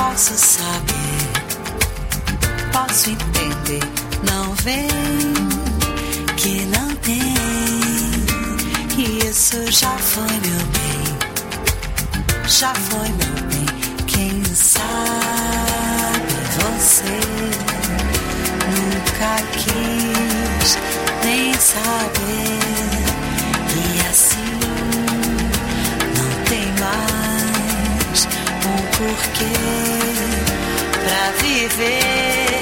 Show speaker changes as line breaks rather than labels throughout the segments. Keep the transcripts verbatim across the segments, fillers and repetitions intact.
Posso saber, posso entender, não vem que não tem, que isso já foi meu bem, já foi meu bem. Quem sabe você nunca quis nem saber, e assim não tem mais um porquê pra viver.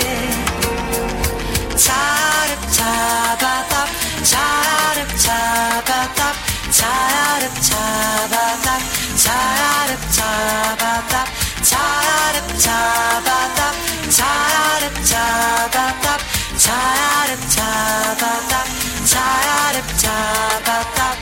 Tcharap tchabatap, tcharap tchabatap, tcharap tchabatap, tcharap tchabatap, tcharap tchabatap, tcharap tchabatap, tcharap tchabatap, tcharap tchabatap.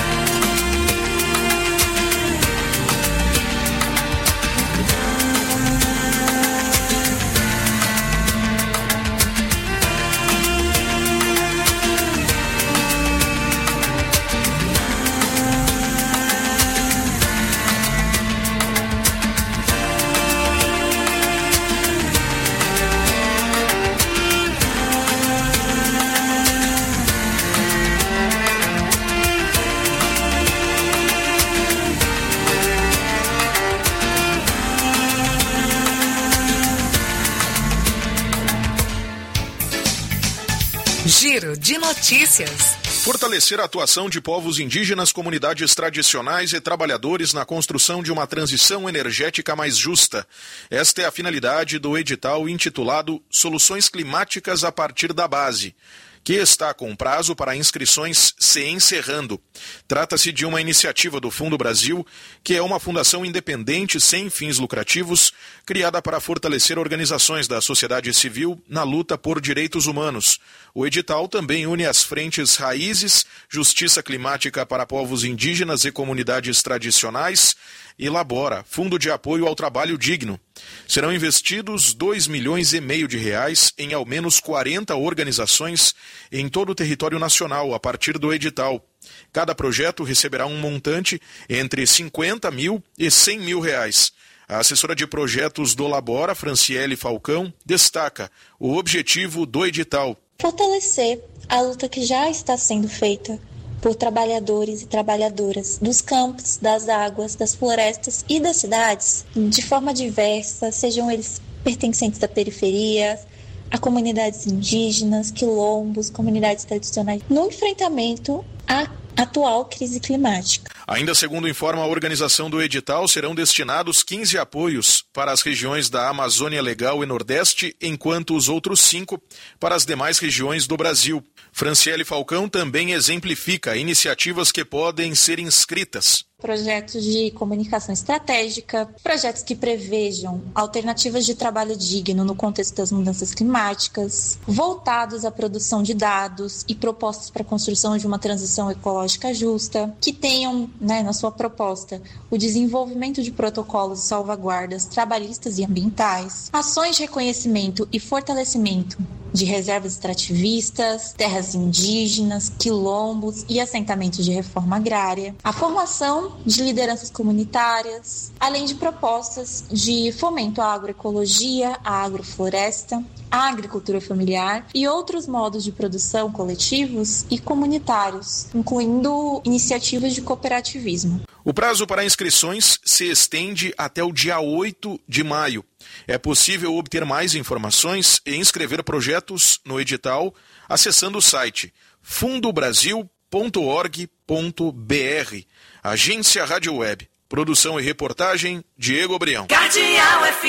Giro de notícias.
Fortalecer a atuação de povos indígenas, comunidades tradicionais e trabalhadores na construção de uma transição energética mais justa. Esta é a finalidade do edital intitulado Soluções Climáticas a partir da Base, que está com prazo para inscrições se encerrando. Trata-se de uma iniciativa do Fundo Brasil, que é uma fundação independente sem fins lucrativos, criada para fortalecer organizações da sociedade civil na luta por direitos humanos. O edital também une as frentes Raízes, Justiça Climática para Povos Indígenas e Comunidades Tradicionais, e Labora, Fundo de Apoio ao Trabalho Digno. Serão investidos dois milhões e meio de reais em ao menos quarenta organizações em todo o território nacional a partir do edital. Cada projeto receberá um montante entre cinquenta mil e cem mil reais. A assessora de projetos do Labora, Franciele Falcão, destaca o objetivo do edital:
fortalecer a luta que já está sendo feita por trabalhadores e trabalhadoras dos campos, das águas, das florestas e das cidades, de forma diversa, sejam eles pertencentes da periferia, a comunidades indígenas, quilombos, comunidades tradicionais, no enfrentamento à atual crise climática.
Ainda segundo informa a organização do edital, serão destinados quinze apoios para as regiões da Amazônia Legal e Nordeste, enquanto os outros cinco para as demais regiões do Brasil. Franciele Falcão também exemplifica iniciativas que podem ser inscritas.
Projetos de comunicação estratégica, projetos que prevejam alternativas de trabalho digno no contexto das mudanças climáticas, voltados à produção de dados e propostas para a construção de uma transição ecológica justa, que tenham, né, na sua proposta o desenvolvimento de protocolos e salvaguardas trabalhistas e ambientais, ações de reconhecimento e fortalecimento de reservas extrativistas, terras indígenas, quilombos e assentamentos de reforma agrária, a formação de lideranças comunitárias, além de propostas de fomento à agroecologia, à agrofloresta, à agricultura familiar e outros modos de produção coletivos e comunitários, incluindo iniciativas de cooperativismo.
O prazo para inscrições se estende até o dia oito de maio. É possível obter mais informações e inscrever projetos no edital acessando o site fundo brasil ponto org ponto br. Agência Rádio Web. Produção e reportagem, Diego Brião.
Cardeal F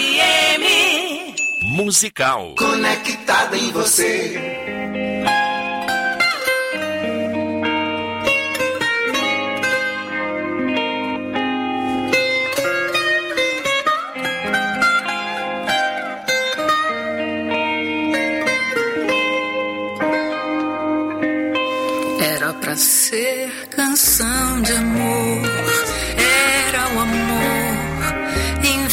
M.
Musical.
Conectado em você.
Era pra ser canção de amor, era o amor em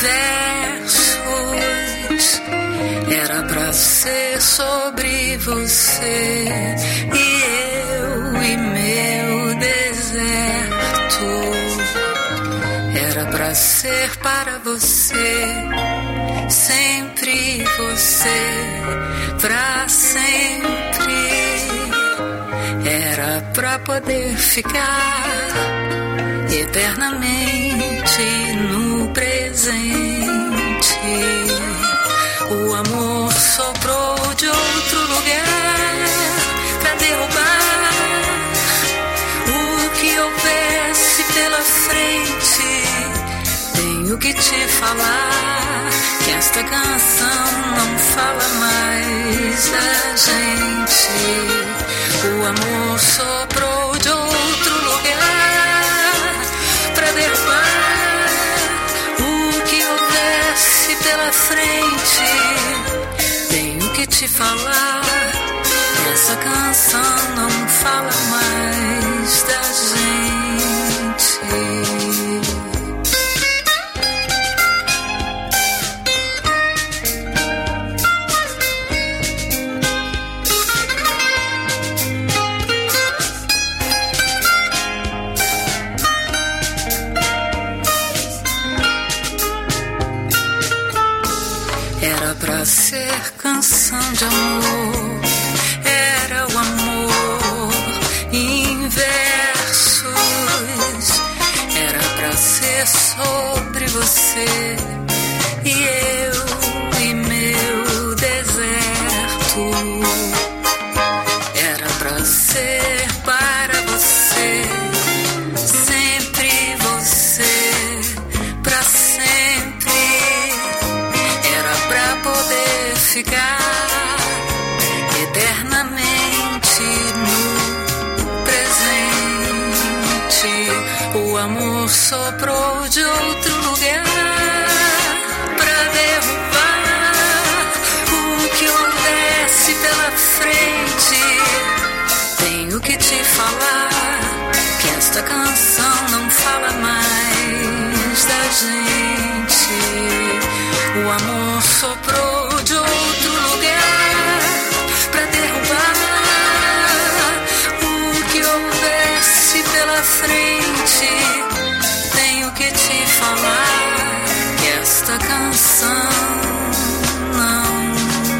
versos. Era pra ser sobre você e eu e meu deserto. Era pra ser para você sempre você, pra sempre. Era pra poder ficar eternamente no presente. O amor soprou de outro lugar pra derrubar o que houvesse pela frente. Tenho que te falar que esta canção não fala mais da gente. O amor soprou de outro lugar pra derrubar o que houvesse pela frente. Tenho que te falar que essa canção não fala mais da gente. Era pra ser canção de amor, era o amor em versos. Era pra ser sobre você e eu e meu deserto. Era pra ser para você, sempre você, pra sempre. Era pra poder ficar eternamente no presente. O amor soprou de outro lugar pra derrubar o que houvesse pela frente. Tenho que te falar que esta canção não fala mais da gente. O amor soprou de outro lugar pra derrubar o que houvesse pela frente. Tenho que te falar que esta canção não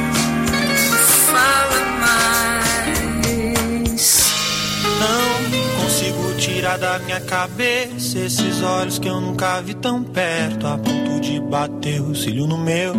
fala mais.
Não consigo tirar da minha cabeça esses olhos que eu nunca vi tão perto, a ponto de bater o cílio no meu.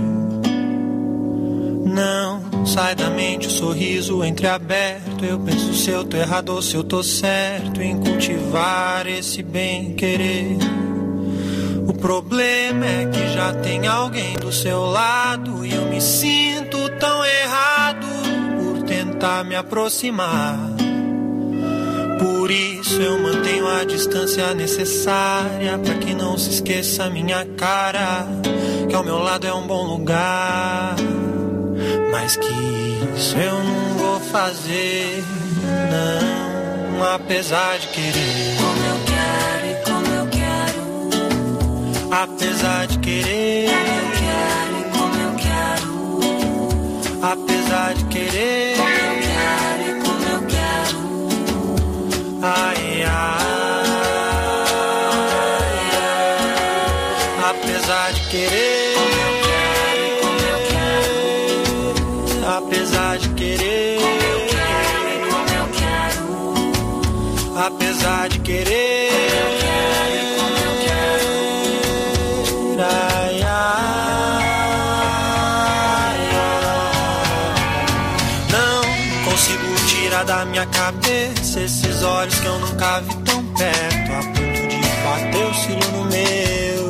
Não sai da mente o sorriso entreaberto. Eu penso se eu tô errado ou se eu tô certo em cultivar esse bem-querer. O problema é que já tem alguém do seu lado e eu me sinto tão errado por tentar me aproximar. Por isso eu mantenho a distância necessária pra que não se esqueça minha cara, que ao meu lado é um bom lugar. Mas que isso eu não vou fazer, não, apesar de querer.
Como eu quero e como eu quero.
Apesar de querer.
Como eu quero e como eu quero.
Apesar de querer.
Como eu quero e como eu quero.
Ai, ai, ai. Apesar de querer. Apesar de querer,
como eu quero e como eu quero.
Apesar de querer,
como eu quero e como eu quero.
Ai, ai, ai. Não consigo tirar da minha cabeça esses olhos que eu nunca vi tão perto, a ponto de bater o cílio no meu.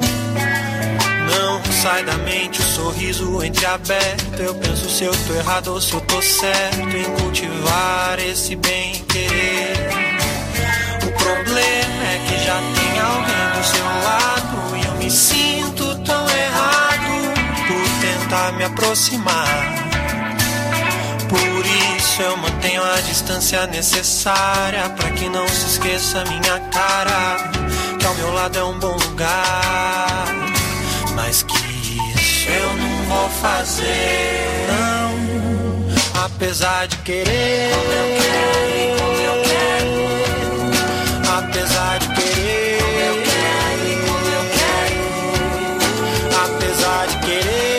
Não sai da mente o sorriso entreaberto. Eu penso se eu tô errado ou se eu tô certo em cultivar esse bem-querer. O problema é que já tem alguém do seu lado e eu me sinto tão errado por tentar me aproximar. Por isso eu mantenho a distância necessária pra que não se esqueça minha cara, que ao meu lado é um bom lugar. Mas que isso eu não vou fazer, não, apesar de querer.
Como eu quero e como eu quero.
Apesar de querer.
Como eu quero e como eu quero.
Apesar de querer.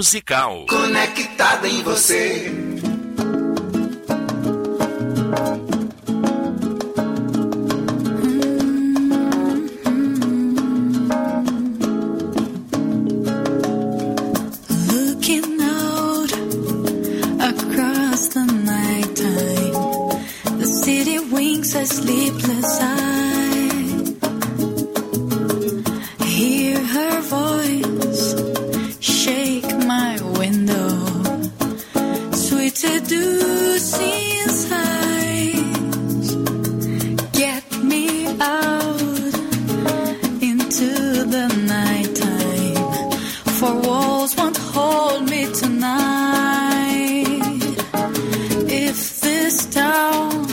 musical.
Conectada em você.
Looking out across the nighttime, the city winks a sleepless eye. Hear her voice shake my window, sweet seducing sighs, get me out into the nighttime, for walls won't hold me tonight. If this town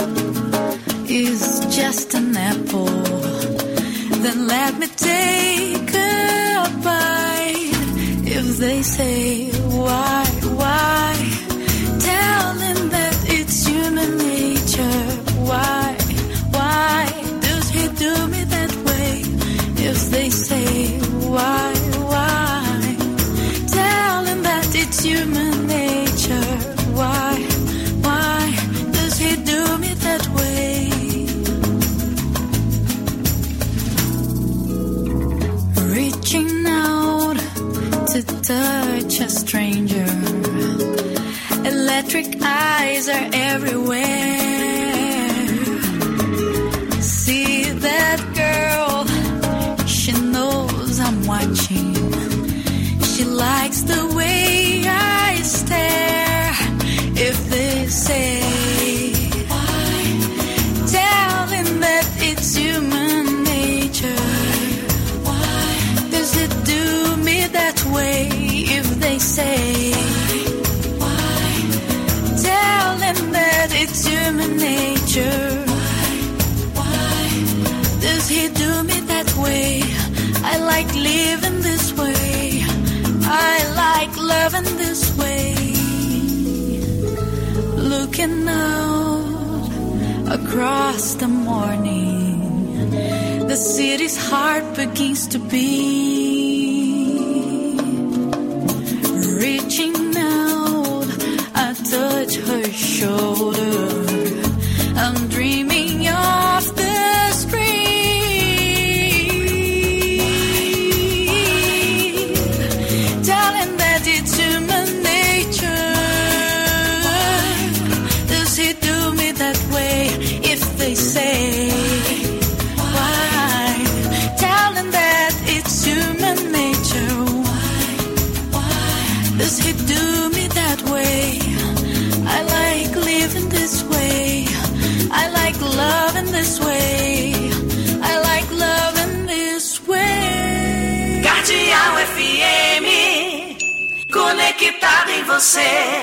is just an apple, then let me take a bite. If they say why, why, tell them that it's human nature. Why, why does he do me that way? If they say why, why, tell them that it's human nature. Why, why does he do me that way? Reaching out to touch a stranger, electric eyes are everywhere. See that girl, she knows I'm watching. She likes the way I stare. If they say why, tell them that it's human nature. Why does it do me that way? If they say why, tell them that it's human nature. Why does he do me that way? I like living this way. I like loving this way. Looking out across the morning, the city's heart begins to beat. Reaching out, I touch her shoulder. I'm dreaming of the street, telling that it's human nature. Does he do me that way? If they say why, tell them that it's human nature. Why, does he do me that way? I like living this way. I like loving this way. I like loving this way.
Cardeal F M, conectado em você.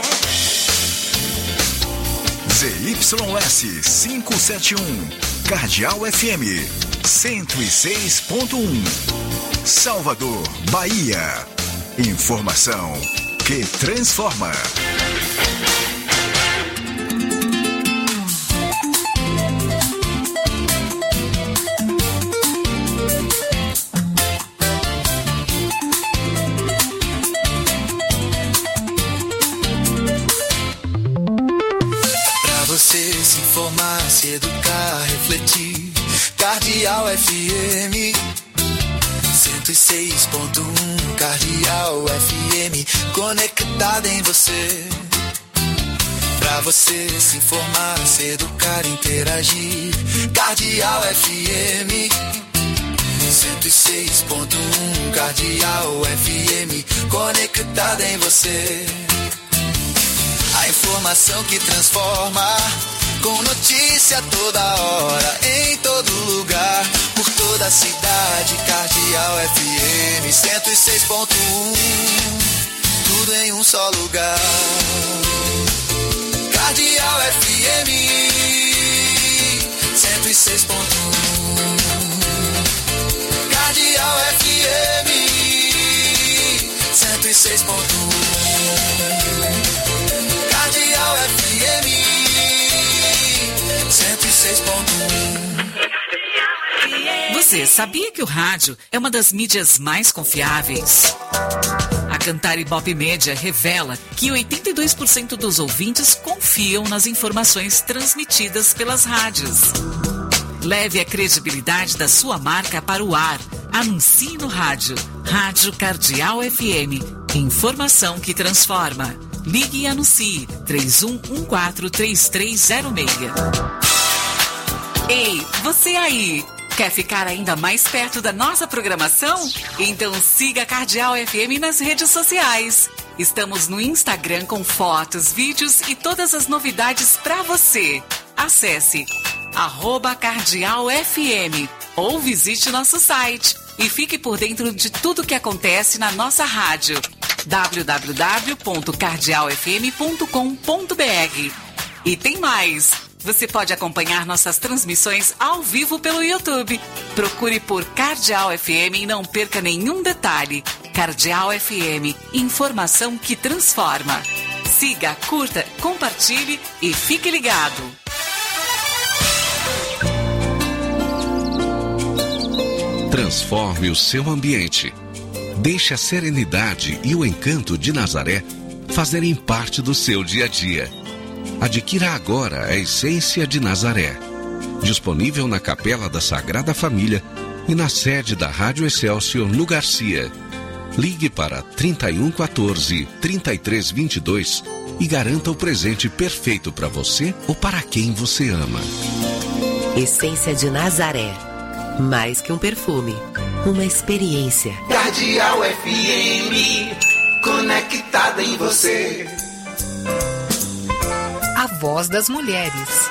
Z Y S quinhentos e setenta e um, Cardeal F M cento e seis ponto um, Salvador, Bahia. Informação que transforma.
Se informar, se educar, refletir. Cardeal F M cento e seis ponto um, Cardeal F M, conectada em você. Pra você se informar, se educar, interagir. Cardeal F M cento e seis ponto um, Cardeal F M, conectada em você. A informação que transforma, com notícia toda hora, em todo lugar, por toda a cidade. Cardeal F M cento e seis ponto um, tudo em um só lugar. Cardeal F M cento e seis ponto um, Cardeal F M cento e seis ponto um, Cardeal F M cento e seis ponto um.
Você sabia que o rádio é uma das mídias mais confiáveis? A Cantar Ibope Média revela que oitenta e dois por cento dos ouvintes confiam nas informações transmitidas pelas rádios. Leve a credibilidade da sua marca para o ar. Anuncie no rádio. Rádio Cardeal F M. Informação que transforma. Ligue e anuncie. três um um quatro, três três zero seis. Ei, você aí! Quer ficar ainda mais perto da nossa programação? Então siga a Cardeal F M nas redes sociais. Estamos no Instagram com fotos, vídeos e todas as novidades para você. Acesse arroba Cardeal F M ou visite nosso site e fique por dentro de tudo que acontece na nossa rádio. w w w ponto cardeal f m ponto com ponto b r. E tem mais! Você pode acompanhar nossas transmissões ao vivo pelo YouTube. Procure por Cardeal F M e não perca nenhum detalhe. Cardeal F M, informação que transforma. Siga, curta, compartilhe e fique ligado.
Transforme o seu ambiente. Deixe a serenidade e o encanto de Nazaré fazerem parte do seu dia a dia. Adquira agora a Essência de Nazaré. Disponível na Capela da Sagrada Família e na sede da Rádio Excelsior no Garcia. Ligue para trinta e um quatorze, trinta e três vinte e dois e garanta o presente perfeito para você ou para quem você ama.
Essência de Nazaré. Mais que um perfume, uma experiência.
Cardeal F M, conectada em você.
A voz das mulheres.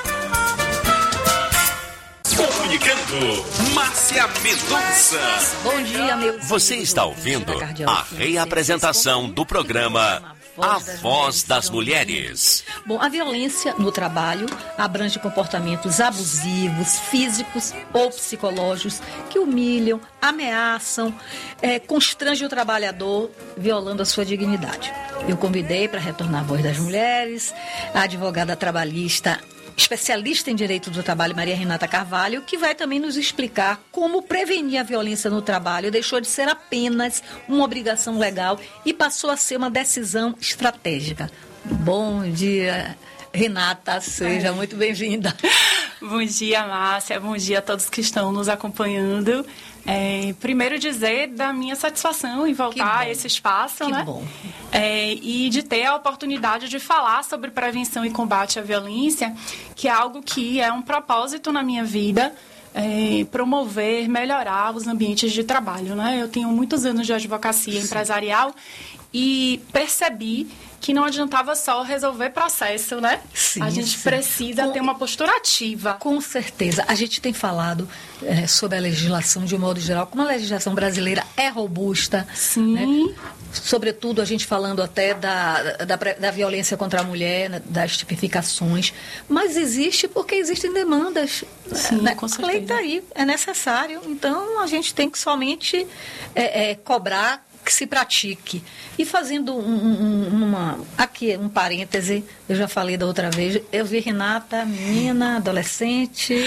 Comunicando, Márcia Mendonça.
Bom dia, meus
Você está ouvindo a reapresentação do programa A Voz das Mulheres.
Bom, a violência no trabalho abrange comportamentos abusivos, físicos ou psicológicos que humilham, ameaçam, é, constrangem o trabalhador, violando a sua dignidade. Eu convidei para retornar a Voz das Mulheres a advogada trabalhista, especialista em direito do trabalho, Maria Renata Carvalho, que vai também nos explicar como prevenir a violência no trabalho deixou de ser apenas uma obrigação legal e passou a ser uma decisão estratégica. Bom dia, Renata, seja Ai. muito bem-vinda.
Bom dia, Márcia, bom dia a todos que estão nos acompanhando. É, primeiro dizer da minha satisfação em voltar a esse espaço,
que
né?
bom.
É, e de ter a oportunidade de falar sobre prevenção e combate à violência, que é algo que é um propósito na minha vida, é, promover, melhorar os ambientes de trabalho, né? Eu tenho muitos anos de advocacia Sim. empresarial e percebi que não adiantava só resolver processo, né?
Sim,
a gente
sim.
precisa
Com,
ter uma postura ativa.
Com certeza. A gente tem falado é, sobre a legislação de um modo geral, como a legislação brasileira é robusta.
Sim.
Né? Sobretudo, a gente falando até da, da, da violência contra a mulher, das tipificações. Mas existe porque existem demandas.
Sim,
né?
com certeza.
A lei está aí, é necessário. Então, a gente tem que somente é, é, cobrar que se pratique. E fazendo um, um, uma... Aqui, um parêntese, eu já falei da outra vez, eu vi Renata, menina, adolescente...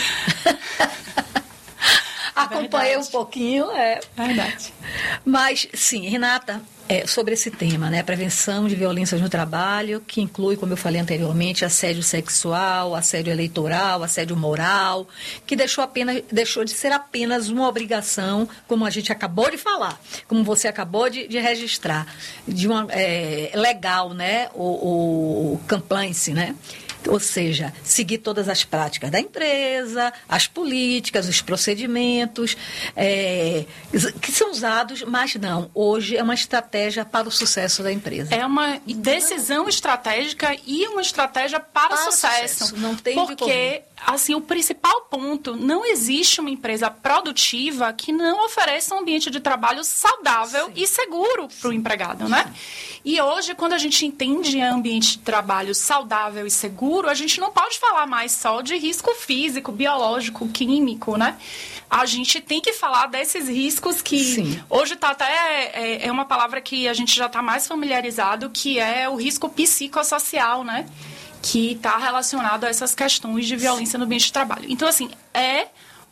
Acompanhei
Verdade.
um pouquinho, é.
Verdade.
Mas, sim, Renata, é, sobre esse tema, né? Prevenção de violências no trabalho, que inclui, como eu falei anteriormente, assédio sexual, assédio eleitoral, assédio moral, que deixou, apenas, deixou de ser apenas uma obrigação, como a gente acabou de falar, como você acabou de, de registrar, de uma é, legal, né? O, o compliance, né? Ou seja, seguir todas as práticas da empresa, as políticas, os procedimentos, é, que são usados, mas não, hoje é uma estratégia para o sucesso da empresa.
É uma decisão estratégica e uma estratégia para, para o sucesso.
sucesso. Não tem
Porque, assim, o principal ponto, não existe uma empresa produtiva que não ofereça um ambiente de trabalho saudável Sim. e seguro para o empregado, né? E hoje, quando a gente entende ambiente de trabalho saudável e seguro, a gente não pode falar mais só de risco físico, biológico, químico, né? A gente tem que falar desses riscos que Sim. hoje está até é, é uma palavra que a gente já está mais familiarizado, que é o risco psicossocial, né? Que está relacionado a essas questões de violência no ambiente de trabalho. Então, assim, é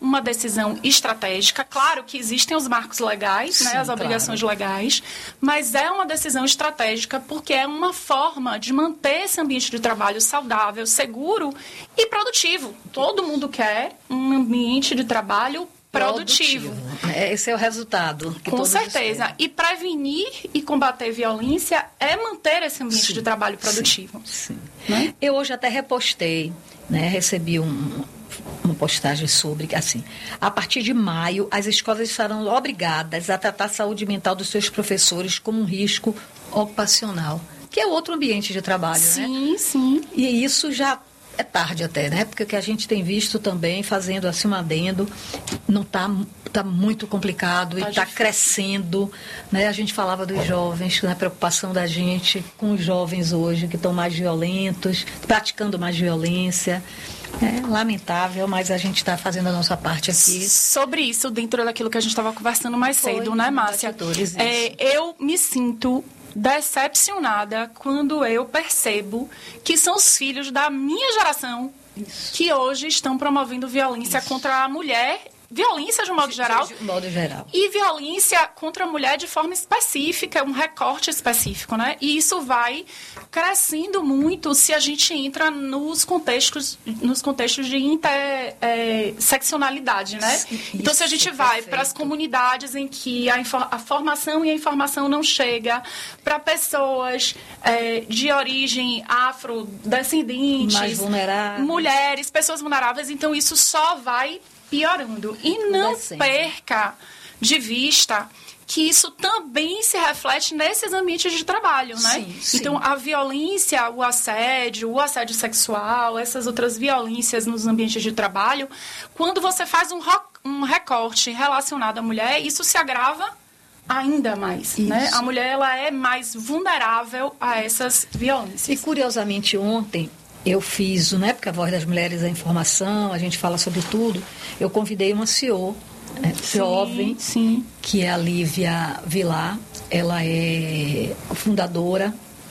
uma decisão estratégica. Claro que existem os marcos legais,
Sim,
né, as obrigações
claro.
legais, mas é uma decisão estratégica porque é uma forma de manter esse ambiente de trabalho saudável, seguro e produtivo. Todo mundo quer um ambiente de trabalho produtivo.
produtivo. Esse é o resultado. Que
Com
todos
certeza.
esperam.
E prevenir e combater violência é manter esse ambiente
Sim,
de trabalho produtivo.
Sim, sim.
Né?
Eu hoje até repostei, né, recebi um, uma postagem sobre, assim, a partir de maio, as escolas estarão obrigadas a tratar a saúde mental dos seus professores como um risco ocupacional, que é outro ambiente de trabalho,
sim,
né?
Sim,
E isso já é tarde até, né? Porque o que a gente tem visto também, fazendo assim um adendo, não está tá muito complicado tá e está crescendo, né? A gente falava dos jovens, né? A preocupação da gente com os jovens hoje, que estão mais violentos, praticando mais violência. É lamentável, mas a gente está fazendo a nossa parte aqui.
Sobre isso, dentro daquilo que a gente estava conversando mais
Foi,
cedo, né, Márcia? É, eu me sinto decepcionada quando eu percebo que são os filhos da minha geração Isso. que hoje estão promovendo violência Isso. contra a mulher, violência de um modo geral,
de modo geral
e violência contra a mulher de forma específica, um recorte específico, né? E isso vai crescendo muito se a gente entra nos contextos, nos contextos de interseccionalidade, né? Isso, então, se a gente vai para as comunidades em que a, a formação e a informação não chega, para pessoas é, de origem afrodescendentes,
mais vulneráveis,
mulheres, pessoas vulneráveis, então isso só vai piorando. E não perca de vista que isso também se reflete nesses ambientes de trabalho, né?
Sim, sim.
Então, a violência, o assédio, o assédio sexual, essas outras violências nos ambientes de trabalho, quando você faz um, um recorte relacionado à mulher, isso se agrava ainda mais, né? A mulher, ela é mais vulnerável a essas violências.
E, curiosamente, ontem eu fiz, né, porque a Voz das Mulheres é informação, a gente fala sobre tudo, eu convidei uma C E O, né,
sim,
jovem,
sim.
que é a Lívia Vilar. Ela é fundadora,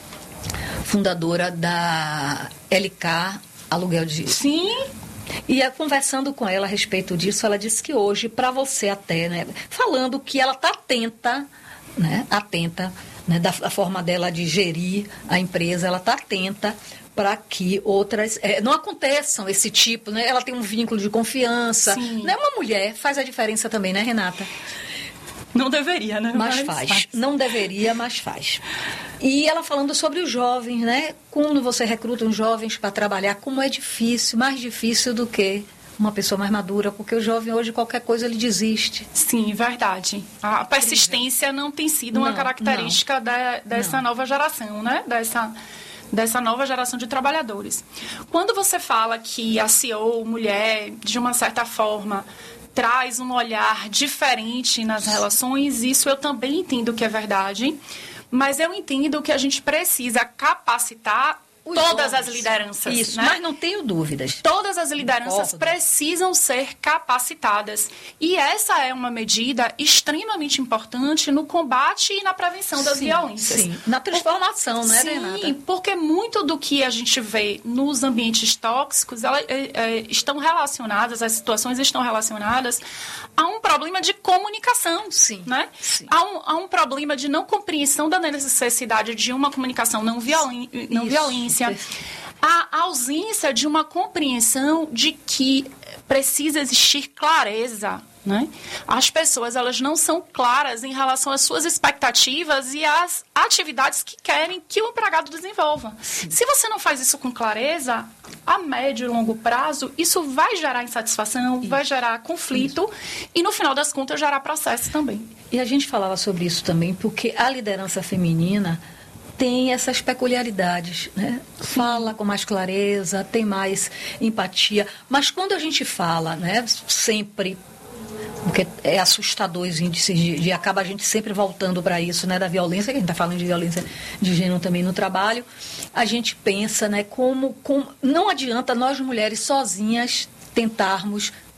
fundadora da L K Aluguel de...
Sim.
E conversando com ela a respeito disso, ela disse que hoje, para você até, né, falando que ela está atenta, né, atenta, né, da, da forma dela de gerir a empresa, ela está atenta para que outras é, não aconteçam esse tipo, né? Ela tem um vínculo de confiança.
Sim.
Né? Uma mulher faz a diferença também, né, Renata?
Não deveria, né?
Mas, mas faz. faz. Não deveria, mas faz. E ela falando sobre os jovens, né? Quando você recruta uns jovens para trabalhar, como é difícil, mais difícil do que uma pessoa mais madura, porque o jovem hoje, qualquer coisa, ele desiste.
Sim, verdade. A persistência não tem sido uma
não,
característica
não.
Da, dessa
não.
nova geração, né? Dessa... dessa nova geração de trabalhadores. Quando você fala que a C E O, mulher, de uma certa forma, traz um olhar diferente nas relações, isso eu também entendo que é verdade, mas eu entendo que a gente precisa capacitar Os todas homens. as lideranças.
Isso,
né?
Mas não tenho dúvidas.
Todas as lideranças precisam ser capacitadas. E essa é uma medida extremamente importante no combate e na prevenção das
sim,
violências.
Sim, na transformação,
Por...
né,
sim,
Renata?
Sim, porque muito do que a gente vê nos ambientes tóxicos ela, é, é, estão relacionadas, as situações estão relacionadas a um problema de comunicação.
Sim,
né?
sim.
Há, um, há um problema de não compreensão da necessidade de uma comunicação não, violen, não violência. A ausência de uma compreensão de que precisa existir clareza, né? As pessoas, elas não são claras em relação às suas expectativas e às atividades que querem que o empregado desenvolva. Sim. Se você não faz isso com clareza, a médio e longo prazo, isso vai gerar insatisfação, isso. vai gerar conflito isso. e, no final das contas, gerar processo também.
E a gente falava sobre isso também porque a liderança feminina tem essas peculiaridades, né? Fala com mais clareza, tem mais empatia. Mas quando a gente fala, né, sempre, porque é assustador os índices de, de acaba a gente sempre voltando para isso, né, da violência, que a gente está falando de violência de gênero também no trabalho, a gente pensa, né, como, como não adianta nós mulheres sozinhas tentarmos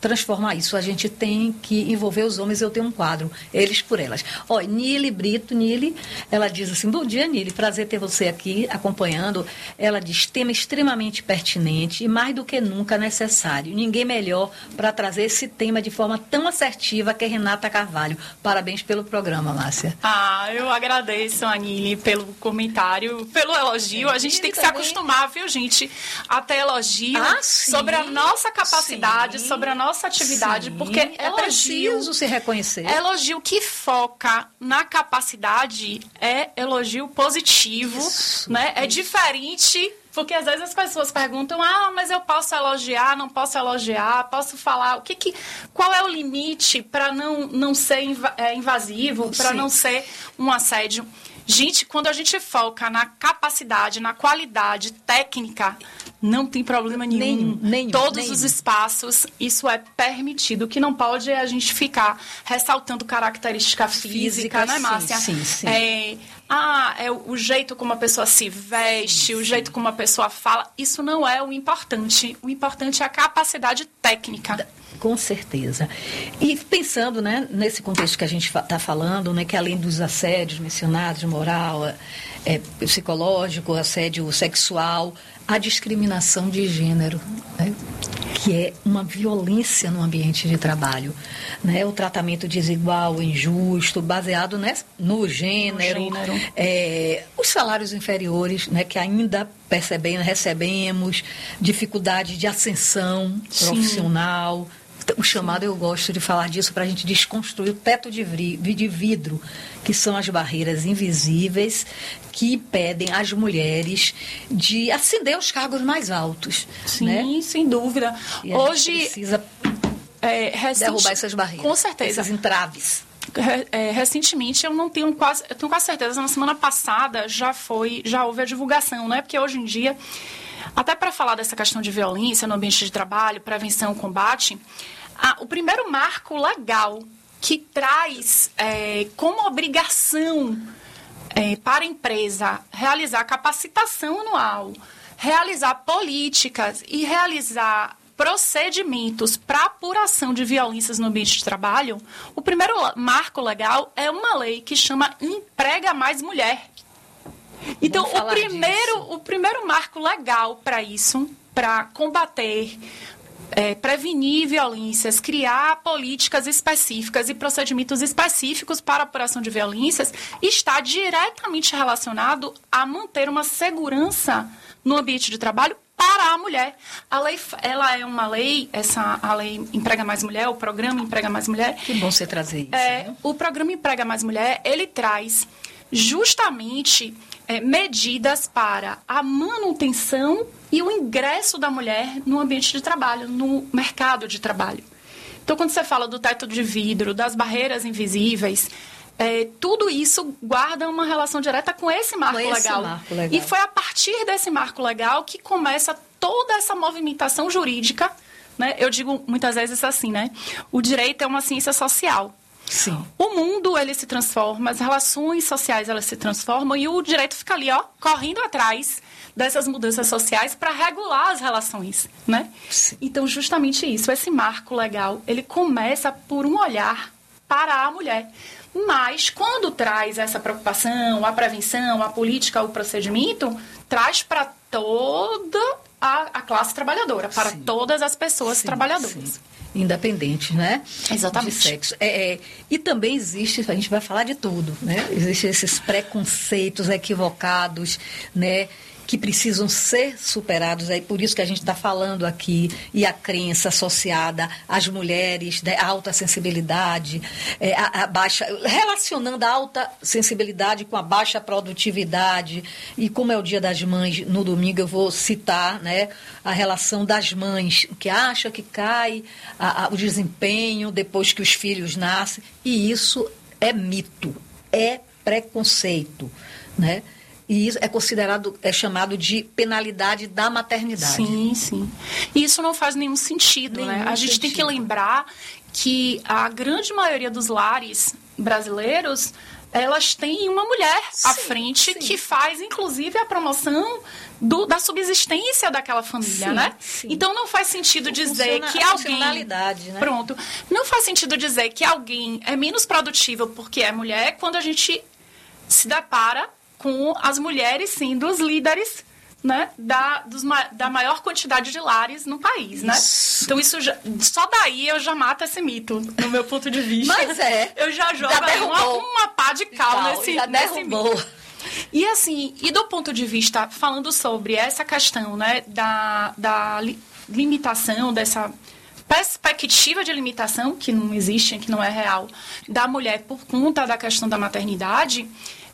transformar isso. A gente tem que envolver os homens. Eu tenho um quadro, Eles por Elas. Olha, Nili Brito, Nili, ela diz assim, bom dia, Nili, prazer ter você aqui acompanhando. Ela diz, tema extremamente pertinente e mais do que nunca necessário. Ninguém melhor para trazer esse tema de forma tão assertiva que é Renata Carvalho. Parabéns pelo programa, Márcia.
Ah, eu agradeço, Anile, pelo comentário, pelo elogio. É, a gente tem que também se acostumar, viu, gente, a ter elogio ah, sobre a nossa capacidade, sim, sobre a nossa atividade, sim, porque é elogio,
preciso se reconhecer.
Elogio que foca na capacidade é elogio positivo, isso, né? Isso. É diferente, porque às vezes as pessoas perguntam, ah, mas eu posso elogiar, não posso elogiar, posso falar, o que que, qual é o limite para não, não ser invasivo, para não ser um assédio? Gente, quando a gente foca na capacidade, na qualidade técnica, não tem problema nenhum.
Nenhum, nenhum
Todos
nenhum.
os espaços, isso é permitido. O que não pode é a gente ficar ressaltando característica física, física né, Márcia?
Sim, sim, sim.
É, ah, é o, o jeito como a pessoa se veste, sim, o jeito sim. como a pessoa fala. Isso não é o importante. O importante é a capacidade técnica.
Com certeza. E pensando, né, nesse contexto que a gente está falando, né, que além dos assédios mencionados, moral, é, psicológico, assédio sexual, a discriminação de gênero, né, que é uma violência no ambiente de trabalho, né, o tratamento desigual, injusto, baseado, né, no gênero, no gênero. É, os salários inferiores, né, que ainda percebemos, recebemos, dificuldade de ascensão Sim. profissional. O chamado, eu gosto de falar disso para a gente desconstruir o teto de vidro, que são as barreiras invisíveis que impedem as mulheres de ascender aos cargos mais altos.
Sim,
né?
Sem dúvida.
E a
Hoje
gente precisa
é, recente,
derrubar essas barreiras.
Com certeza.
Esses entraves.
É, recentemente, eu não tenho quase, eu tenho quase certeza, na semana passada já foi, já houve a divulgação, né? Porque hoje em dia, até para falar dessa questão de violência no ambiente de trabalho, prevenção, combate, a, o primeiro marco legal que traz é, como obrigação é, para a empresa realizar capacitação anual, realizar políticas e realizar procedimentos para apuração de violências no ambiente de trabalho, o primeiro marco legal é uma lei que chama Emprega Mais Mulher. Então, o primeiro, o primeiro marco legal para isso, para combater, é, prevenir violências, criar políticas específicas e procedimentos específicos para apuração de violências, está diretamente relacionado a manter uma segurança no ambiente de trabalho para a mulher. A lei, ela é uma lei, essa, a lei Emprega Mais Mulher, o programa Emprega Mais Mulher.
Que bom você trazer isso.
É,
né?
O programa Emprega Mais Mulher, ele traz justamente é, medidas para a manutenção e o ingresso da mulher no ambiente de trabalho, no mercado de trabalho. Então, quando você fala do teto de vidro, das barreiras invisíveis, É, tudo isso guarda uma relação direta com esse marco,
com esse
legal.
marco legal.
E foi a partir desse marco legal que começa toda essa movimentação jurídica, né? Eu digo muitas vezes assim, né? O direito é uma ciência social.
Sim.
O mundo, ele se transforma, as relações sociais, elas se transformam e o direito fica ali, ó, correndo atrás dessas mudanças sociais para regular as relações, né?
Sim.
Então, justamente isso, esse marco legal, ele começa por um olhar para a mulher. Mas, quando traz essa preocupação, a prevenção, a política, o procedimento, traz para toda a, a classe trabalhadora, para sim. todas as pessoas sim, trabalhadoras.
Sim. Independentes, né?
Exatamente.
De sexo. É, é, e também existe, a gente vai falar de tudo, né? Existem esses preconceitos equivocados, né? Que precisam ser superados, é por isso que a gente está falando aqui, e a crença associada às mulheres, né, a alta sensibilidade, é, a, a baixa, relacionando a alta sensibilidade com a baixa produtividade, e como é o Dia das Mães, no domingo eu vou citar, né, a relação das mães, que acha que cai a, a, o desempenho depois que os filhos nascem, e isso é mito, é preconceito, né? E isso é considerado, é chamado de penalidade da maternidade.
Sim, sim. E isso não faz nenhum sentido, nenhum né? A gente sentido. tem que lembrar que a grande maioria dos lares brasileiros elas têm uma mulher
sim,
à frente
sim.
que faz, inclusive, a promoção do, da subsistência daquela família,
sim,
né?
Sim.
Então, não faz sentido dizer
Funciona,
que
a
alguém...
né?
Pronto. Não faz sentido dizer que alguém é menos produtivo porque é mulher quando a gente se depara com as mulheres sendo os líderes, né, da, dos, da maior quantidade de lares no país, né?
Isso.
Então, isso já, só daí eu já mato esse mito, no meu ponto de vista.
Mas é.
Eu já jogo já aí uma, uma pá de cal, cal nesse,
já
nesse mito. E assim, e do ponto de vista, falando sobre essa questão, né, da, da li, limitação, dessa perspectiva de limitação, que não existe, que não é real, da mulher por conta da questão da maternidade,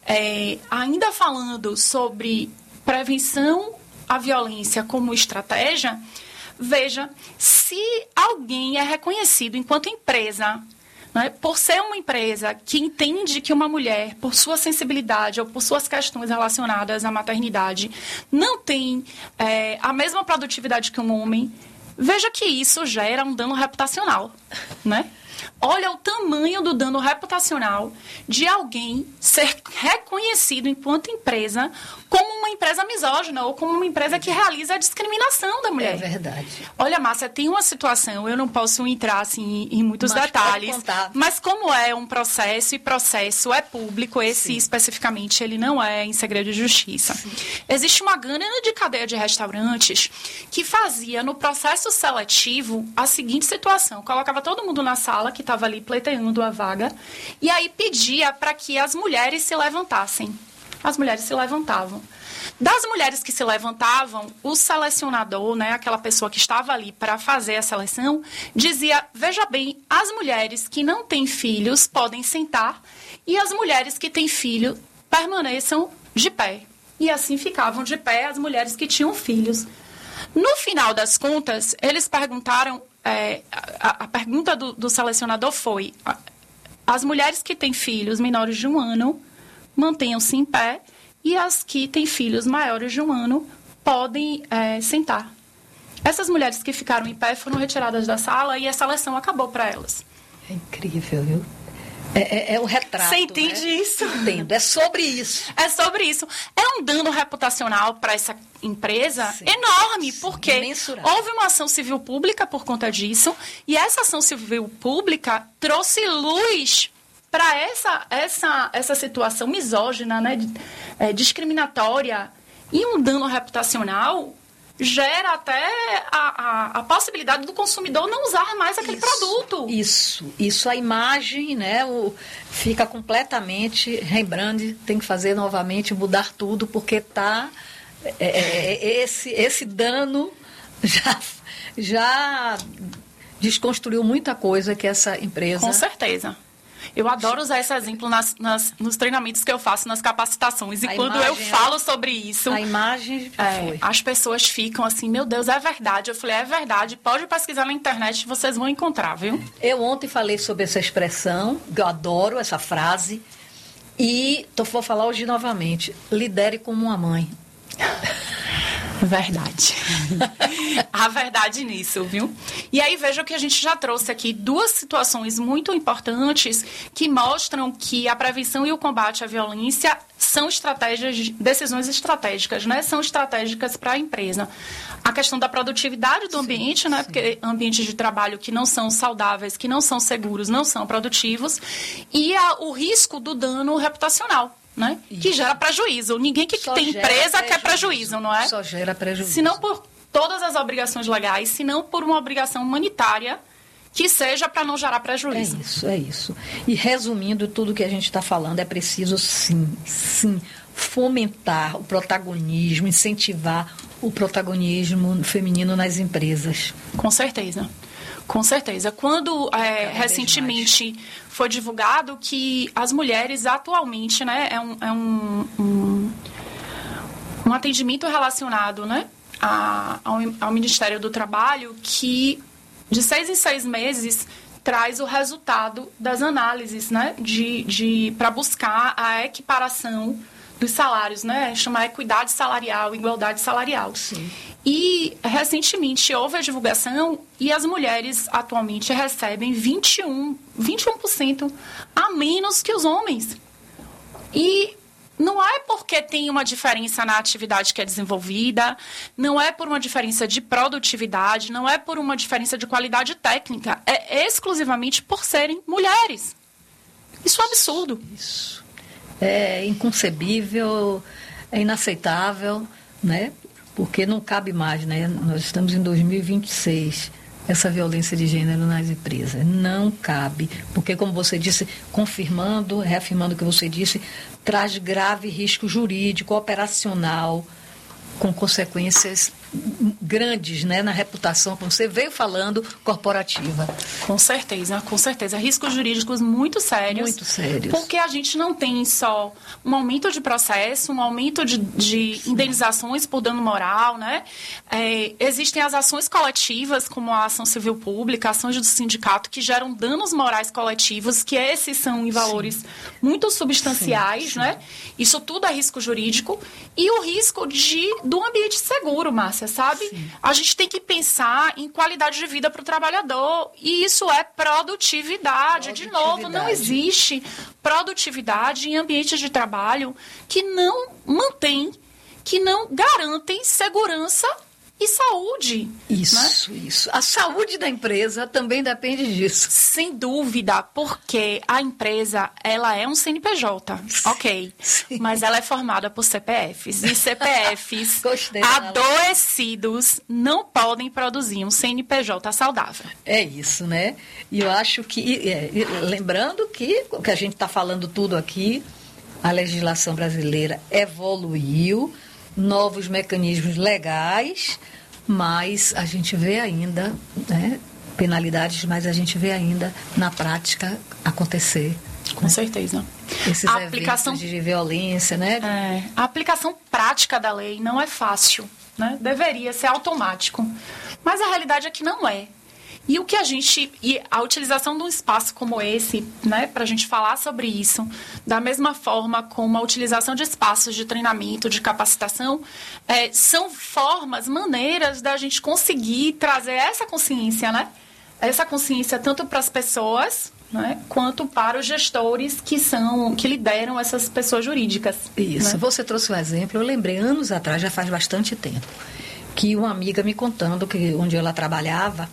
é, ainda falando sobre prevenção à violência como estratégia, veja, se alguém é reconhecido enquanto empresa, né, por ser uma empresa que entende que uma mulher, por sua sensibilidade ou por suas questões relacionadas à maternidade, não tem é, a mesma produtividade que um homem, veja que isso gera um dano reputacional, né? Olha o tamanho do dano reputacional de alguém ser reconhecido enquanto empresa como uma empresa misógina ou como uma empresa que realiza a discriminação da mulher.
É verdade.
Olha, Márcia, tem uma situação, eu não posso entrar assim, em muitos
mas
detalhes, mas como é um processo e processo é público, esse Sim. especificamente ele não é em segredo de justiça. Sim. Existe uma grande cadeia de restaurantes que fazia no processo seletivo a seguinte situação, colocava todo mundo na sala que estava ali pleiteando a vaga e aí pedia para que as mulheres se levantassem. As mulheres se levantavam. Das mulheres que se levantavam, o selecionador, né, aquela pessoa que estava ali para fazer a seleção, dizia, veja bem, as mulheres que não têm filhos podem sentar e as mulheres que têm filho permaneçam de pé. E assim ficavam de pé as mulheres que tinham filhos. No final das contas, eles perguntaram, é, a, a pergunta do, do selecionador foi, as mulheres que têm filhos menores de um ano mantenham-se em pé e as que têm filhos maiores de um ano podem é, sentar. Essas mulheres que ficaram em pé foram retiradas da sala e a seleção acabou para elas.
É incrível, viu? É, é, é o retrato.
Você entende
né?
isso?
Entendo. É sobre isso.
É sobre isso. É um dano reputacional para essa empresa Sim. enorme, porque Mensurável. houve uma ação civil pública por conta disso e essa ação civil pública trouxe luz para essa, essa, essa situação misógina, né, é, discriminatória e um dano reputacional gera até a, a, a possibilidade do consumidor não usar mais aquele
isso,
produto.
Isso, isso a imagem, né, o, fica completamente rebrand, tem que fazer novamente, mudar tudo, porque tá, é, é, esse, esse dano já, já desconstruiu muita coisa que essa empresa...
Com certeza. Eu adoro usar esse exemplo nas, nas, nos treinamentos que eu faço, nas capacitações. E a quando eu falo sobre isso...
A imagem
é,
foi.
As pessoas ficam assim, meu Deus, é verdade. Eu falei, é verdade. Pode pesquisar na internet, vocês vão encontrar, viu?
Eu ontem falei sobre essa expressão, eu adoro essa frase. E tô, vou falar hoje novamente. Lidere como uma mãe.
Verdade. A verdade nisso, viu? E aí veja que a gente já trouxe aqui duas situações muito importantes que mostram que a prevenção e o combate à violência são estratégias, decisões estratégicas, né? São estratégicas para a empresa. A questão da produtividade do ambiente, sim, né? Sim. Porque ambientes de trabalho que não são saudáveis, que não são seguros, não são produtivos. E a, o risco do dano reputacional. Né? Que gera prejuízo. Ninguém que Só tem empresa prejuízo. quer prejuízo, não é?
Só gera prejuízo.
Se não por todas as obrigações legais, se não por uma obrigação humanitária que seja para não gerar prejuízo.
É isso, é isso. E resumindo tudo que a gente está falando, é preciso sim, sim, fomentar o protagonismo, incentivar o protagonismo feminino nas empresas.
Com certeza. Com certeza. Quando é, recentemente foi divulgado que as mulheres atualmente, né, é um, é um, um, um atendimento relacionado, né, a, ao, ao Ministério do Trabalho que de seis em seis meses traz o resultado das análises, né, de, de, para buscar a equiparação dos salários, né, chama equidade salarial, igualdade salarial.
Sim.
E, recentemente, houve a divulgação e as mulheres, atualmente, recebem vinte e um por cento a menos que os homens. E não é porque tem uma diferença na atividade que é desenvolvida, não é por uma diferença de produtividade, não é por uma diferença de qualidade técnica, é exclusivamente por serem mulheres. Isso é um absurdo.
Isso. É inconcebível, é inaceitável, né? Porque não cabe mais, né? Nós estamos em dois mil e vinte e seis. Essa violência de gênero nas empresas não cabe, porque, como você disse, confirmando, reafirmando o que você disse, traz grave risco jurídico, operacional, com consequências grandes, né, na reputação, como você veio falando, corporativa.
Com certeza, com certeza. Riscos jurídicos muito sérios.
Muito sérios.
Porque a gente não tem só um aumento de processo, um aumento de, de indenizações por dano moral, né? É, existem as ações coletivas, como a ação civil pública, ações do sindicato, que geram danos morais coletivos, que esses são em valores sim. muito substanciais, sim, sim. né? Isso tudo é risco jurídico. E o risco de, do ambiente seguro, Márcia, sabe? Sim. A gente tem que pensar em qualidade de vida para o trabalhador. E isso é produtividade. produtividade. De novo, não existe produtividade em ambientes de trabalho que não mantém, que não garantem segurança e saúde.
Isso, né? isso. A saúde da empresa também depende disso.
Sem dúvida, porque a empresa, ela é um C N P J, ok. Sim. Mas ela é formada por C P Fs. E C P Fs adoecidos não podem produzir um C N P J saudável.
É isso, né? E eu acho que, é, lembrando que o que a gente está falando tudo aqui, a legislação brasileira evoluiu, novos mecanismos legais, mas a gente vê ainda, né, penalidades, mas a gente vê ainda na prática acontecer.
Com né? certeza.
Esses a aplicação de violência, né?
É, a aplicação prática da lei não é fácil, né? Deveria ser automático, mas a realidade é que não é. E o que a gente, e a utilização de um espaço como esse, né, para a gente falar sobre isso, da mesma forma como a utilização de espaços de treinamento, de capacitação, é, são formas, maneiras da gente conseguir trazer essa consciência, né? Essa consciência tanto para as pessoas, né, quanto para os gestores que são, que lideram essas pessoas jurídicas.
Isso.
Né?
Você trouxe um exemplo, eu lembrei anos atrás, já faz bastante tempo, que uma amiga me contando que onde ela trabalhava,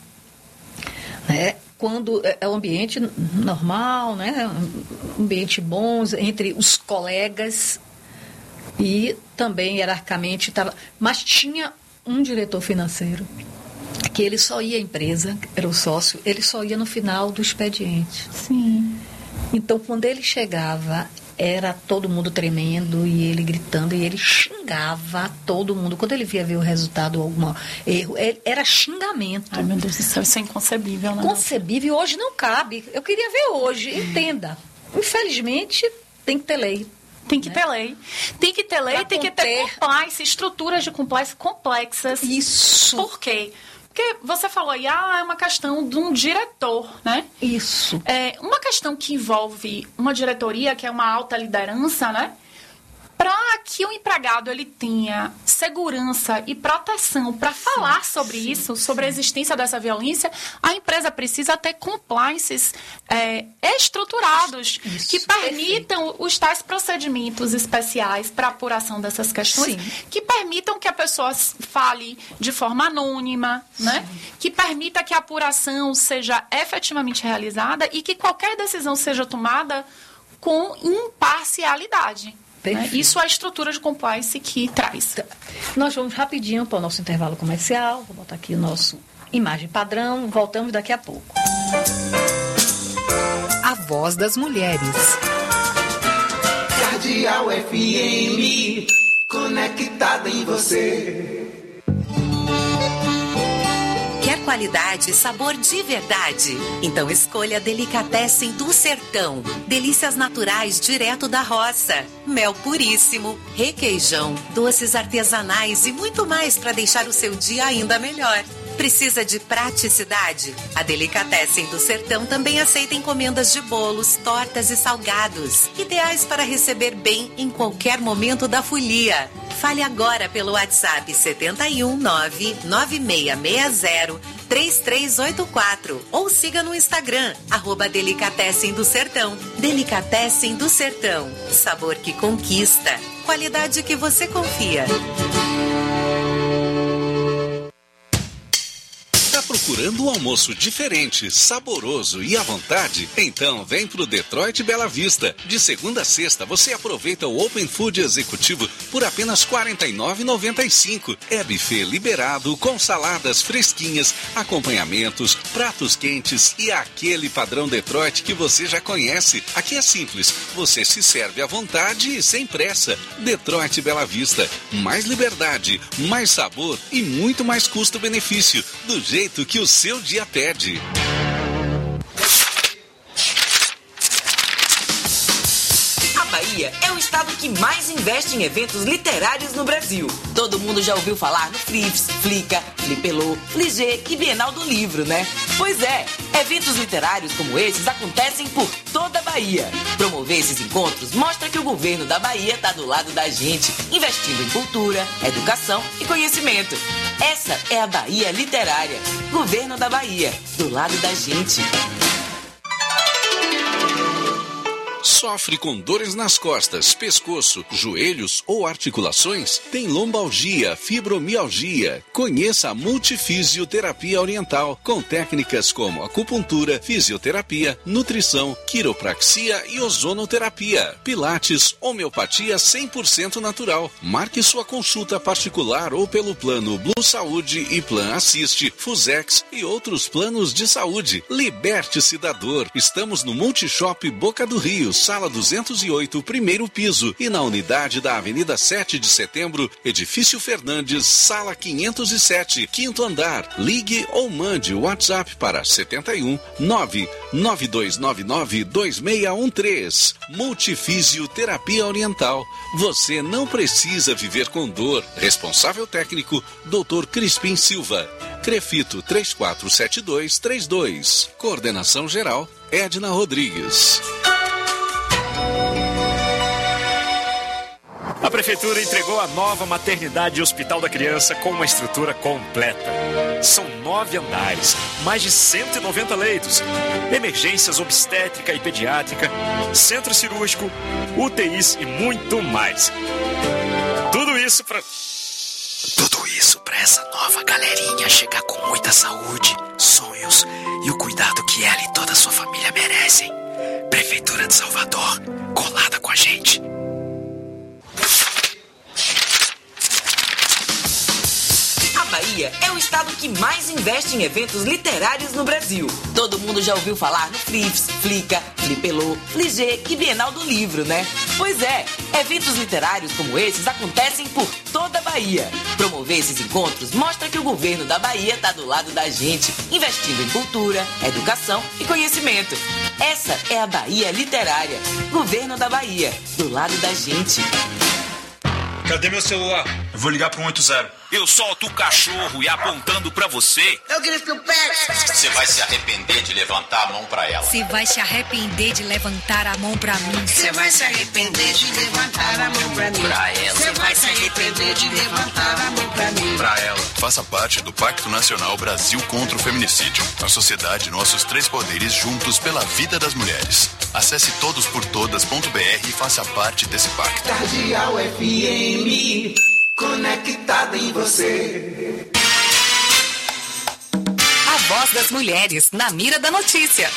né, quando é um ambiente normal, né, um ambiente bom entre os colegas e também hierarquicamente estava, mas tinha um diretor financeiro que ele só ia à empresa, era o sócio, ele só ia no final do expediente.
Sim.
Então, quando ele chegava, era todo mundo tremendo e ele gritando e ele xingava todo mundo. Quando ele via ver o resultado, algum erro, era xingamento.
Ai, meu Deus do céu, isso é inconcebível, né?
Inconcebível, hoje não cabe. Eu queria ver hoje, entenda. Infelizmente, tem que ter lei.
Tem que né? ter lei. Tem que ter lei, pra tem conter... que ter compliance, estruturas de compliance complexas.
Isso.
Por quê? Porque você falou aí, ah, é uma questão de um diretor, né?
Isso.
É uma questão que envolve uma diretoria, que é uma alta liderança, né? Para que o empregado ele tenha segurança e proteção para falar sobre sim, isso, sobre sim. a existência dessa violência, a empresa precisa ter compliances é, estruturados isso, que permitam perfeito. Os tais procedimentos especiais para apuração dessas questões, sim. que permitam que a pessoa fale de forma anônima, né? Que permita que a apuração seja efetivamente realizada e que qualquer decisão seja tomada com imparcialidade. Né? Isso é a estrutura de compliance que traz.
Nós vamos rapidinho para o nosso intervalo comercial. Vou botar aqui o nosso imagem padrão. Voltamos daqui a pouco.
A voz das mulheres.
Cardeal F M, conectada em você.
Quer qualidade e sabor de verdade? Então escolha a Delicatessen do Sertão. Delícias naturais direto da roça. Mel puríssimo, requeijão, doces artesanais e muito mais para deixar o seu dia ainda melhor. Precisa de praticidade? A Delicatessen do Sertão também aceita encomendas de bolos, tortas e salgados, ideais para receber bem em qualquer momento da folia. Fale agora pelo WhatsApp sete um nove nove seis seis zero três três oito quatro ou siga no Instagram, arroba Delicatessen do Sertão. Delicatessen do Sertão. Sabor que conquista. Qualidade que você confia.
Procurando um almoço diferente, saboroso e à vontade? Então vem pro Detroit Bela Vista. De segunda a sexta você aproveita o Open Food Executivo por apenas quarenta e nove reais e noventa e cinco centavos. É buffet liberado com saladas fresquinhas, acompanhamentos, pratos quentes e aquele padrão Detroit que você já conhece. Aqui é simples, você se serve à vontade e sem pressa. Detroit Bela Vista. Mais liberdade, mais sabor e muito mais custo-benefício. Do jeito que o seu dia pede.
A Bahia é o estado que mais investe em eventos literários no Brasil. Todo mundo já ouviu falar no Flips, Flica, Flipelô, Fligê e Bienal do Livro, né? Pois é, eventos literários como esses acontecem por toda a Bahia. Promover esses encontros mostra que o governo da Bahia está do lado da gente, investindo em cultura, educação e conhecimento. Essa é a Bahia Literária. Governo da Bahia, do lado da gente.
Sofre com dores nas costas, pescoço, joelhos ou articulações? Tem lombalgia, fibromialgia? Conheça a Multifisioterapia Oriental, com técnicas como acupuntura, fisioterapia, nutrição, quiropraxia e ozonoterapia, pilates, homeopatia cem por cento natural. Marque sua consulta particular ou pelo plano Blue Saúde e Plan Assiste, Fusex e outros planos de saúde. Liberte-se da dor. Estamos no Multishop Boca do Rio, Sala duzentos e oito, primeiro piso, e na unidade da Avenida sete de Setembro, Edifício Fernandes, Sala quinhentos e sete, quinto andar. Ligue ou mande o WhatsApp para sete um nove nove dois nove nove dois seis um três. Multifisioterapia Oriental. Você não precisa viver com dor. Responsável técnico, doutor Crispim Silva. Crefito três quatro sete dois três dois. Coordenação geral, Edna Rodrigues.
A Prefeitura entregou a nova maternidade e hospital da criança com uma estrutura completa. São nove andares, mais de cento e noventa leitos, emergências obstétrica e pediátrica, centro cirúrgico, U T Is e muito mais. Tudo isso para...
Tudo isso para essa nova galerinha chegar com muita saúde, sonhos e o cuidado que ela e toda a sua família merecem. Prefeitura de Salvador, colada com a gente.
Bahia é o estado que mais investe em eventos literários no Brasil. Todo mundo já ouviu falar no Flips, Flica, Flipelô, Fligê e Bienal do Livro, né? Pois é, eventos literários como esses acontecem por toda a Bahia. Promover esses encontros mostra que o governo da Bahia está do lado da gente, investindo em cultura, educação e conhecimento. Essa é a Bahia Literária. Governo da Bahia, do lado da gente.
Cadê meu celular? Eu vou ligar pro um oito zero.
Eu solto o cachorro e apontando pra você.
Eu grito no pé.
Você vai se arrepender de levantar a mão pra ela.
Você vai se arrepender de levantar a mão pra mim.
Você vai se arrepender de levantar a mão pra mim.
Pra ela.
Você vai se arrepender de levantar a mão pra mim.
Pra ela.
Faça parte do Pacto Nacional Brasil contra o Feminicídio. A sociedade, nossos três poderes juntos pela vida das mulheres. Acesse todos por todas ponto b r e faça parte desse pacto.
Cardeal F M, conectada em você.
A voz das mulheres, na mira da notícia.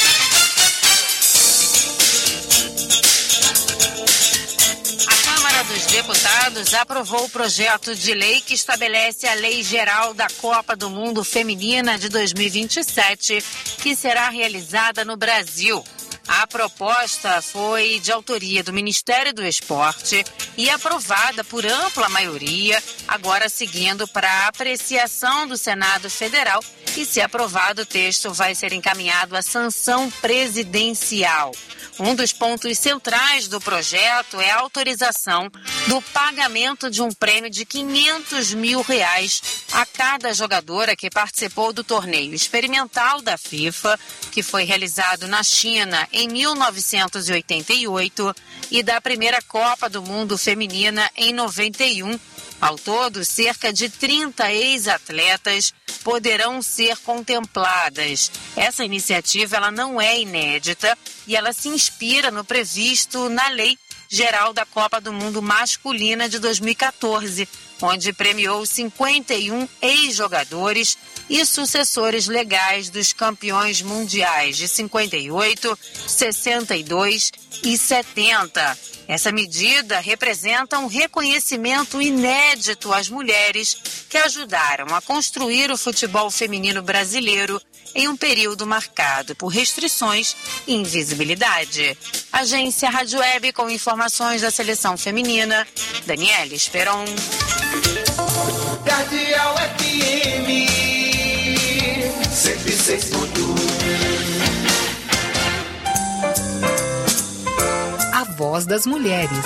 A Câmara dos Deputados aprovou o projeto de lei que estabelece a Lei Geral da Copa do Mundo Feminina de dois mil e vinte e sete, que será realizada no Brasil. A proposta foi de autoria do Ministério do Esporte e aprovada por ampla maioria, agora seguindo para a apreciação do Senado Federal e, se aprovado, o texto vai ser encaminhado à sanção presidencial. Um dos pontos centrais do projeto é a autorização do pagamento de um prêmio de quinhentos mil reais a cada jogadora que participou do torneio experimental da FIFA, que foi realizado na China em mil novecentos e oitenta e oito, e da primeira Copa do Mundo Feminina em noventa e um. Ao todo, cerca de trinta ex-atletas poderão ser contempladas. Essa iniciativa ela não é inédita e ela se inspira no previsto na Lei Geral da Copa do Mundo Masculina de dois mil e quatorze, onde premiou cinquenta e um ex-jogadores e sucessores legais dos campeões mundiais de cinquenta e oito, sessenta e dois e setenta. Essa medida representa um reconhecimento inédito às mulheres que ajudaram a construir o futebol feminino brasileiro em um período marcado por restrições e invisibilidade. Agência Rádio Web com informações da seleção feminina, Daniela Esperon.
Cardeal F M cento e seis ponto um.
A Voz das Mulheres.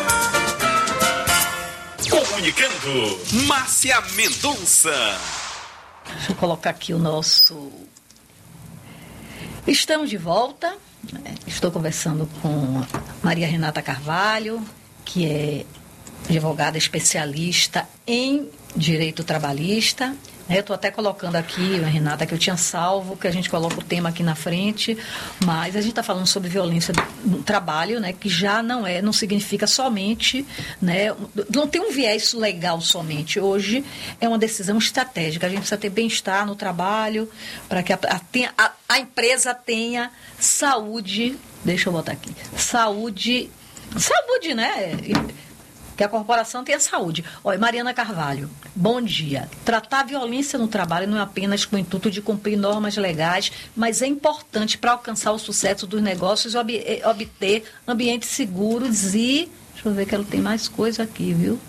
Comunicando, Márcia Mendonça.
Deixa eu colocar aqui o nosso... Estamos de volta. Estou conversando com Maria Renata Carvalho, que é advogada especialista em direito trabalhista. Estou até colocando aqui, Renata, que eu tinha salvo, que a gente coloca o tema aqui na frente, mas a gente está falando sobre violência no trabalho, né, que já não é, não significa somente, né, não tem um viés legal somente. Hoje é uma decisão estratégica. A gente precisa ter bem-estar no trabalho para que a, a, a, a empresa tenha saúde, deixa eu botar aqui, saúde, saúde, né? Que a corporação tenha saúde. Olha, Mariana Carvalho, bom dia. Tratar a violência no trabalho não é apenas com o intuito de cumprir normas legais, mas é importante para alcançar o sucesso dos negócios e ob- obter ambientes seguros e... Deixa eu ver que ela tem mais coisa aqui, viu?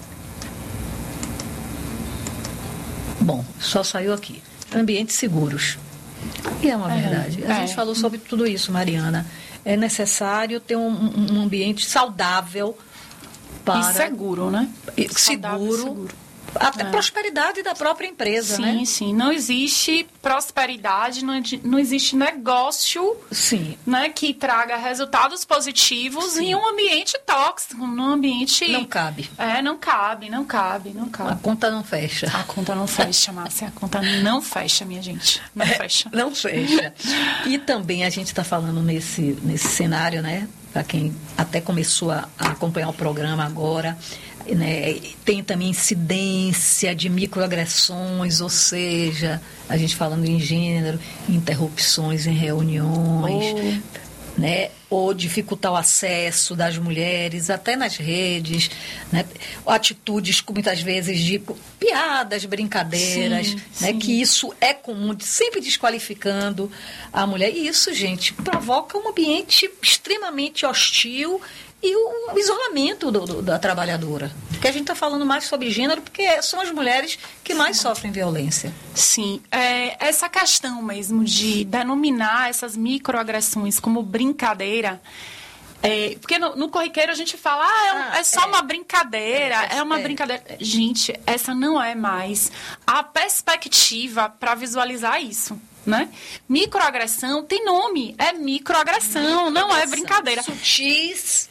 Bom, só saiu aqui. Ambientes seguros. E é uma é, verdade. A é. gente falou sobre tudo isso, Mariana. É necessário ter um, um ambiente saudável, para...
E seguro, né?
Seguro. seguro. Até é. prosperidade da própria empresa,
sim,
né?
Sim, sim. Não existe prosperidade, não, não existe negócio
sim.
Né, que traga resultados positivos sim. em um ambiente tóxico, num ambiente...
Não cabe.
É, não cabe, não cabe, não cabe.
A conta não fecha.
A conta não fecha, Márcia. A conta não fecha, minha gente. Não é, fecha.
Não fecha. E também a gente está falando nesse, nesse cenário, né? Para quem até começou a, a acompanhar o programa agora, né, tem também incidência de microagressões, ou seja, a gente falando em gênero, interrupções em reuniões, oh. né, ou dificultar o acesso das mulheres até nas redes, né, atitudes muitas vezes de piadas, brincadeiras, sim, né, sim. que isso é comum, sempre desqualificando a mulher. E isso, gente, provoca um ambiente extremamente hostil e o isolamento do, do, da trabalhadora. Porque a gente está falando mais sobre gênero, porque são as mulheres que mais sofrem violência.
Sim, é, essa questão mesmo de denominar essas microagressões como brincadeira, é, porque no, no corriqueiro a gente fala, ah, é, um, ah, é só é. uma brincadeira, é, é uma é. brincadeira. Gente, essa não é mais a perspectiva para visualizar isso. Né? Microagressão tem nome, é microagressão, não é brincadeira.
Sutis.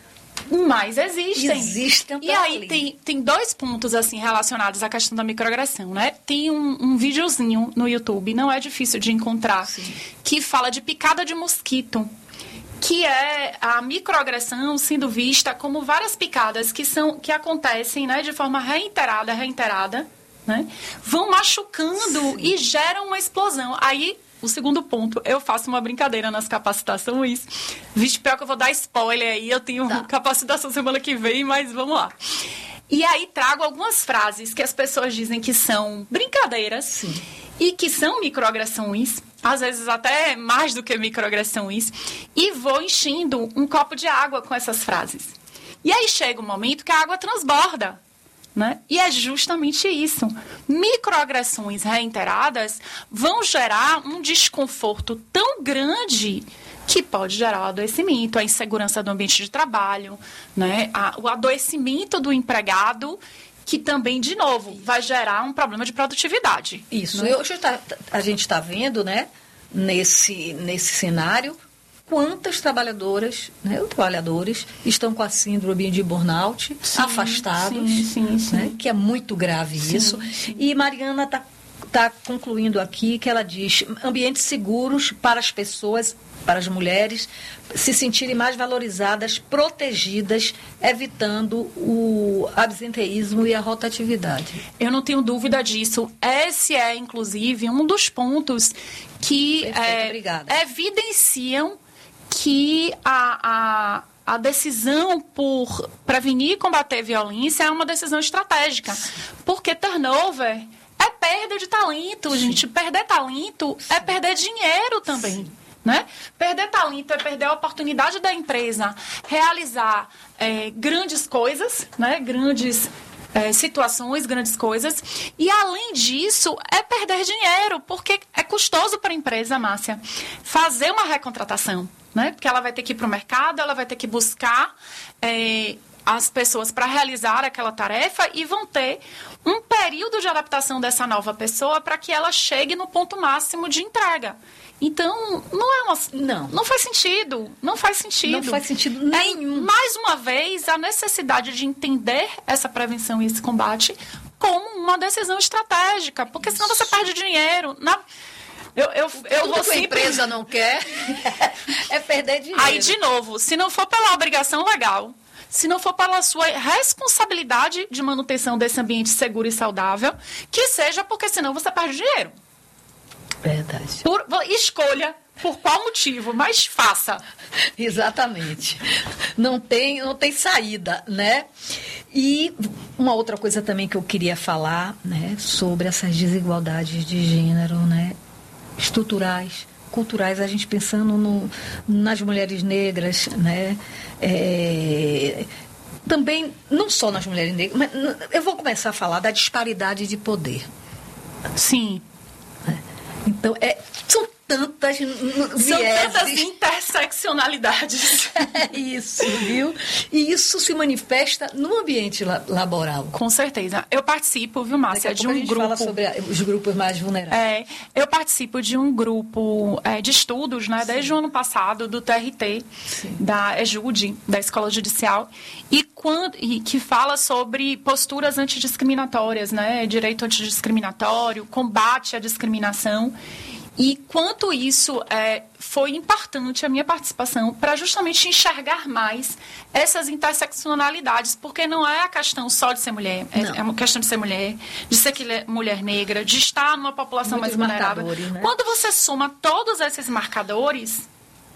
Mas existem.
Existem
e aí tem, tem dois pontos assim relacionados à questão da microagressão, né? Tem um, um videozinho no YouTube, não é difícil de encontrar, sim. que fala de picada de mosquito, que é a microagressão sendo vista como várias picadas que, são, que acontecem, né, de forma reiterada, reiterada, né? Vão machucando sim. e geram uma explosão. Aí... O segundo ponto, eu faço uma brincadeira nas capacitações. Vixe, pior que eu vou dar spoiler aí, eu tenho tá. capacitação semana que vem, mas vamos lá. E aí trago algumas frases que as pessoas dizem que são brincadeiras sim. e que são microagressões, às vezes até mais do que microagressões, e vou enchendo um copo de água com essas frases. E aí chega um momento que a água transborda. Né? E é justamente isso. Microagressões reiteradas vão gerar um desconforto tão grande que pode gerar o adoecimento, a insegurança do ambiente de trabalho, né? a, o adoecimento do empregado, que também, de novo, vai gerar um problema de produtividade.
Isso.
Né?
Hoje tá, a gente está vendo, né, nesse, nesse cenário, quantas trabalhadoras, né, trabalhadores estão com a síndrome de burnout, sim, afastados,
sim, sim, sim.
Né, que é muito grave sim, isso. Sim. E Mariana está tá concluindo aqui que ela diz ambientes seguros para as pessoas, para as mulheres, se sentirem mais valorizadas, protegidas, evitando o absenteísmo e a rotatividade.
Eu não tenho dúvida disso. Esse é, inclusive, um dos pontos que
Perfeito,
é, evidenciam que a, a, a decisão por prevenir e combater violência é uma decisão estratégica. Porque turnover é perda de talento, Sim. gente. Perder talento Sim. é perder dinheiro também. Sim. Né? Perder talento é perder a oportunidade da empresa realizar é, grandes coisas, né? grandes é, situações, grandes coisas. E, além disso, é perder dinheiro, porque é custoso para a empresa, Márcia, fazer uma recontratação. Né? Porque ela vai ter que ir para o mercado, ela vai ter que buscar é, as pessoas para realizar aquela tarefa e vão ter um período de adaptação dessa nova pessoa para que ela chegue no ponto máximo de entrega. Então, não é uma...
Não.
Não faz sentido. Não faz sentido.
Não faz sentido nenhum.
É, mais uma vez, a necessidade de entender essa prevenção e esse combate como uma decisão estratégica. Porque senão você perde dinheiro. Na... Eu, eu, eu
Tudo
vou
que
sempre...
a empresa não quer é perder dinheiro.
Aí, de novo, se não for pela obrigação legal, se não for pela sua responsabilidade de manutenção desse ambiente seguro e saudável, que seja porque senão você perde dinheiro.
Verdade.
Por, escolha por qual motivo, mas faça.
Exatamente. Não tem, não tem saída, né? E uma outra coisa também que eu queria falar, né, sobre essas desigualdades de gênero, né, estruturais, culturais, a gente pensando no, nas mulheres negras, né, é, também, não só nas mulheres negras, mas eu vou começar a falar da disparidade de poder.
Sim.
Então, é, são tantas
São
vieses.
tantas interseccionalidades.
É isso, viu? E isso se manifesta no ambiente laboral.
Com certeza. Eu participo, viu, Márcia, de um
a gente
grupo...
fala sobre os grupos mais vulneráveis.
É, eu participo de um grupo é, de estudos, né, desde o ano passado, do T R T, Sim. da EJUD, da Escola Judicial, e, quando, e que fala sobre posturas antidiscriminatórias, né, direito antidiscriminatório, combate à discriminação. E quanto isso é, foi importante a minha participação para justamente enxergar mais essas interseccionalidades, porque não é a questão só de ser mulher, é, é uma questão de ser mulher, de ser mulher negra, de estar numa população Muitos mais vulnerável. Né? Quando você soma todos esses marcadores,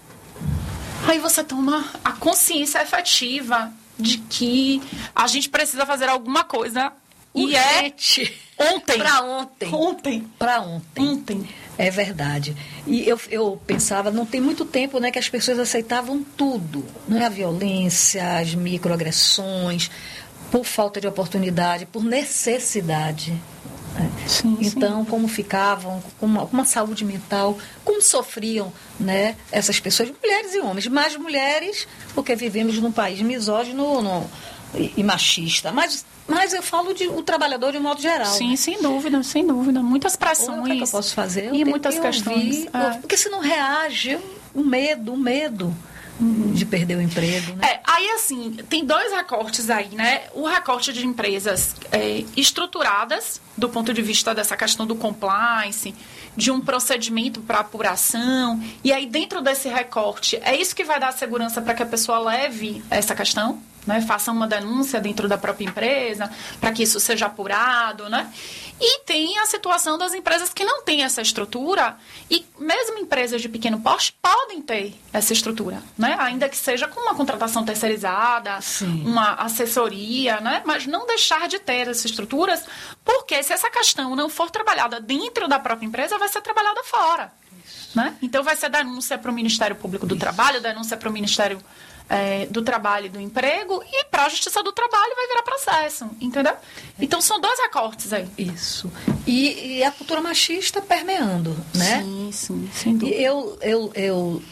aí você toma a consciência efetiva de que a gente precisa fazer alguma coisa.
Urgente.
E é ontem.
Para ontem.
Ontem.
Para ontem.
Ontem.
É verdade. E eu, eu pensava, não tem muito tempo, né, que as pessoas aceitavam tudo. Né? A violência, as microagressões, por falta de oportunidade, por necessidade. Né?
Sim,
então,
sim.
como ficavam, com uma, uma saúde mental, como sofriam, né, essas pessoas, mulheres e homens. Mais mulheres, porque vivemos num país misógino no, e, e machista. Mas... Mas eu falo de o trabalhador de um modo geral.
Sim,
né?
sem dúvida, sem dúvida. Muitas pressões.
O que, é que eu posso fazer? Eu
e muitas que questões.
Ouvir, é. Porque se não reage, o medo, o medo uhum. de perder o emprego. Né?
É, aí assim, tem dois recortes aí, né? O recorte de empresas é, estruturadas, do ponto de vista dessa questão do compliance, de um procedimento para apuração. E aí, dentro desse recorte, é isso que vai dar segurança para que a pessoa leve essa questão? Né, faça uma denúncia dentro da própria empresa, para que isso seja apurado, né? E tem a situação das empresas que não têm essa estrutura, e mesmo empresas de pequeno porte podem ter essa estrutura, né? Ainda que seja com uma contratação terceirizada,
Sim.
uma assessoria, né? Mas não deixar de ter essas estruturas, porque se essa questão não for trabalhada dentro da própria empresa, vai ser trabalhada fora. Né? Então vai ser denúncia para o Ministério Público do Isso. Trabalho, denúncia para o Ministério É, do Trabalho e do Emprego, e para a Justiça do Trabalho vai virar processo, entendeu? Então são dois recortes aí.
Isso. E, e a cultura machista permeando, né?
Sim, sim, sem dúvida.
Eu, eu, eu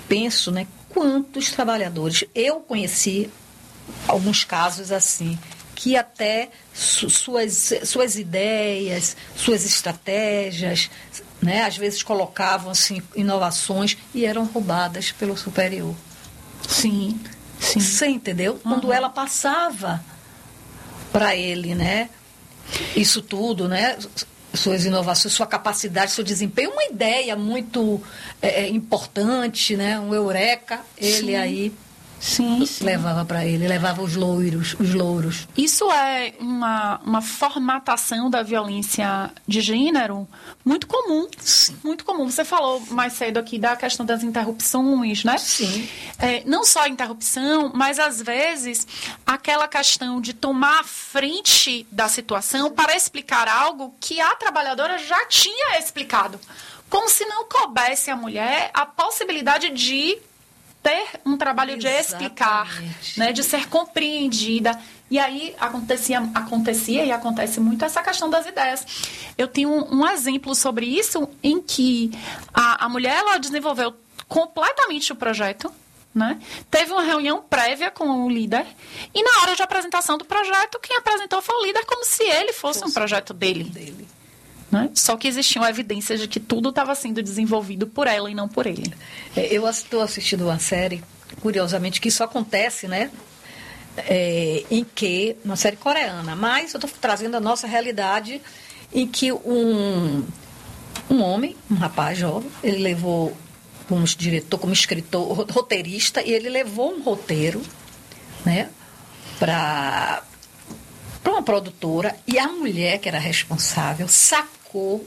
penso, né, quantos trabalhadores... Eu conheci alguns casos assim, que até su- suas, suas ideias, suas estratégias, né, às vezes colocavam assim, inovações e eram roubadas pelo superior.
Sim, sim.
Você entendeu?
Uhum.
Quando ela passava para ele, né, isso tudo, né, suas inovações, sua capacidade, seu desempenho, uma ideia muito é, importante, né, um eureka, ele sim. aí
sim, sim.
levava para ele, levava os louros, os louros.
Isso é uma, uma formatação da violência de gênero muito comum. Sim. Muito comum. Você falou mais cedo aqui da questão das interrupções, né?
Sim.
É, não só a interrupção, mas às vezes aquela questão de tomar a frente da situação para explicar algo que a trabalhadora já tinha explicado. Como se não coubesse à mulher a possibilidade de ter um trabalho de explicar, né, de ser compreendida. E aí acontecia, acontecia e acontece muito essa questão das ideias. Eu tenho um, um exemplo sobre isso em que a, a mulher ela desenvolveu completamente o projeto, né? Teve uma reunião prévia com o líder e na hora de apresentação do projeto, quem apresentou foi o líder como se ele fosse, fosse um projeto dele. dele. Né? Só que existiam evidências de que tudo estava sendo desenvolvido por ela e não por ele.
Eu estou assistindo uma série, curiosamente, que isso acontece, né? É, em que, uma série coreana, mas eu estou trazendo a nossa realidade, em que um, um homem, um rapaz jovem, ele levou como diretor, como escritor, roteirista, e ele levou um roteiro, né, para para uma produtora, e a mulher que era responsável sacou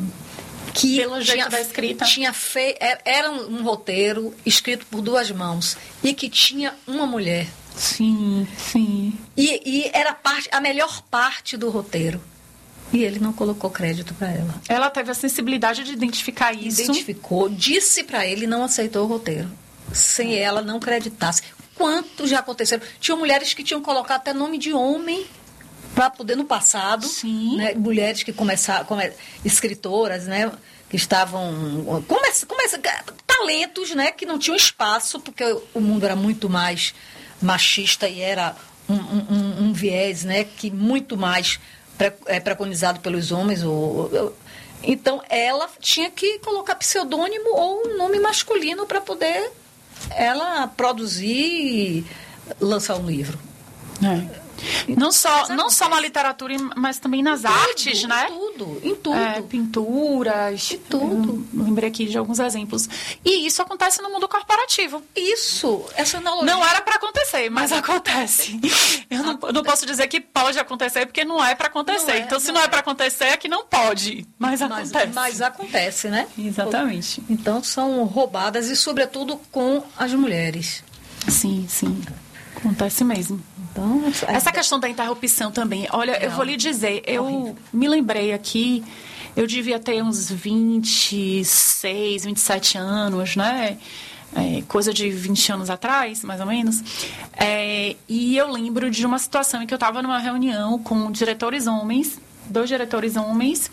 que
pelo jeito
tinha,
da escrita
tinha fe... era um roteiro escrito por duas mãos e que tinha uma mulher.
Sim, sim.
E, e era parte, a melhor parte do roteiro. E ele não colocou crédito para ela.
Ela teve a sensibilidade de identificar isso.
Identificou, disse para ele e não aceitou o roteiro. Sem ela não acreditasse. Quantos já aconteceram? Tinham mulheres que tinham colocado até nome de homem para poder, no passado,
sim.
Né, mulheres que começaram, come, escritoras, né, que estavam, comece, comece, talentos, né, que não tinham espaço, porque o mundo era muito mais machista e era um, um, um viés, né, que muito mais pre, é, preconizado pelos homens. Ou, ou, então, ela tinha que colocar pseudônimo ou um nome masculino para poder ela produzir e lançar um livro.
É. Não só, não só na literatura, mas também nas
tudo,
artes, né?
Em tudo, em tudo.
É, pinturas.
Em tudo.
Eu lembrei aqui de alguns exemplos. E isso acontece no mundo corporativo.
Isso, essa analogia.
Não era para acontecer, mas, mas acontece. Eu não, acontece. não posso dizer que pode acontecer, porque não é para acontecer. É, então, se não é, é para acontecer, é que não pode. Mas, mas acontece.
Mas acontece, né?
Exatamente.
Então, são roubadas e, sobretudo, com as mulheres.
Sim, sim. Acontece mesmo.
Então,
essa questão da interrupção também. Olha, não, eu vou lhe dizer, eu horrível. me lembrei aqui, eu devia ter uns vinte e seis, vinte e sete anos, né? É, coisa de vinte anos atrás, mais ou menos. É, e eu lembro de uma situação em que eu estava numa reunião com diretores homens, dois diretores homens,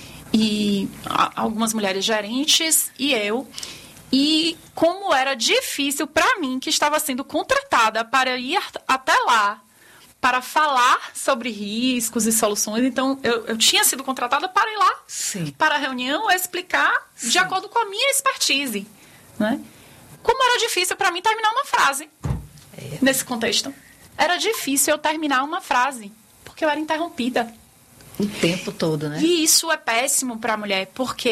e a, algumas mulheres gerentes, e eu. E como era difícil para mim, que estava sendo contratada para ir até lá, para falar sobre riscos e soluções. Então, eu, eu tinha sido contratada para ir lá,
Sim.
para a reunião, explicar Sim. de acordo com a minha expertise. Né? Como era difícil para mim terminar uma frase, é. nesse contexto. Era difícil eu terminar uma frase, porque eu era interrompida.
O tempo todo, né?
E isso é péssimo para a mulher, porque